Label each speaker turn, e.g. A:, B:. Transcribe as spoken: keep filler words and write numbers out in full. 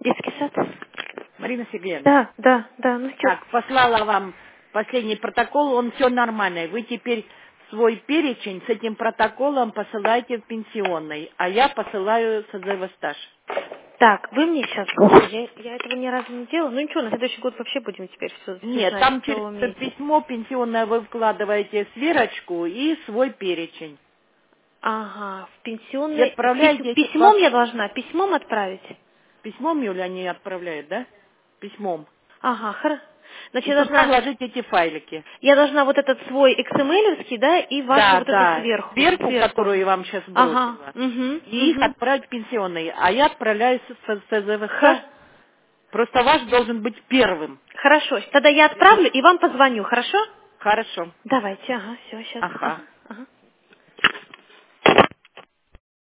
A: Детский сад?
B: Марина Сергеевна.
A: Да, да, да. Ну что?
B: Так, послала вам последний протокол, он все нормальный. Вы теперь свой перечень с этим протоколом посылаете в пенсионный, а я посылаю созыва стаж.
A: Так, вы мне сейчас... Я, я этого ни разу не делала. Ну ничего, на следующий год вообще будем теперь все, все
B: Нет,
A: знать,
B: там
A: все
B: через
A: уметь.
B: письмо пенсионное вы вкладываете сверочку и свой перечень.
A: Ага, в
B: И
A: пенсионный... пись-
B: отправляете эти
A: письмом
B: два...
A: я должна? Письмом отправить?
B: Письмом, Юля, они отправляют, да? Письмом.
A: Ага, хорошо. Значит,
B: И
A: я
B: туда
A: должна...
B: вложить эти файлики.
A: Я должна вот этот свой икс эм эль-овский, да, и вашу
B: Да,
A: вот эту
B: да.
A: сверху,
B: Сверху,
A: сверху.
B: которую я вам сейчас
A: Ага,
B: бросила.
A: угу,
B: И их
A: угу.
B: отправить в пенсионный. А я отправляю с с- СЗВ стаж.
A: Х.
B: Просто ваш должен быть первым.
A: Хорошо, тогда я отправлю и вам позвоню, хорошо?
B: Хорошо.
A: Давайте, ага, все, сейчас.
B: Ага.
A: Ага, ага.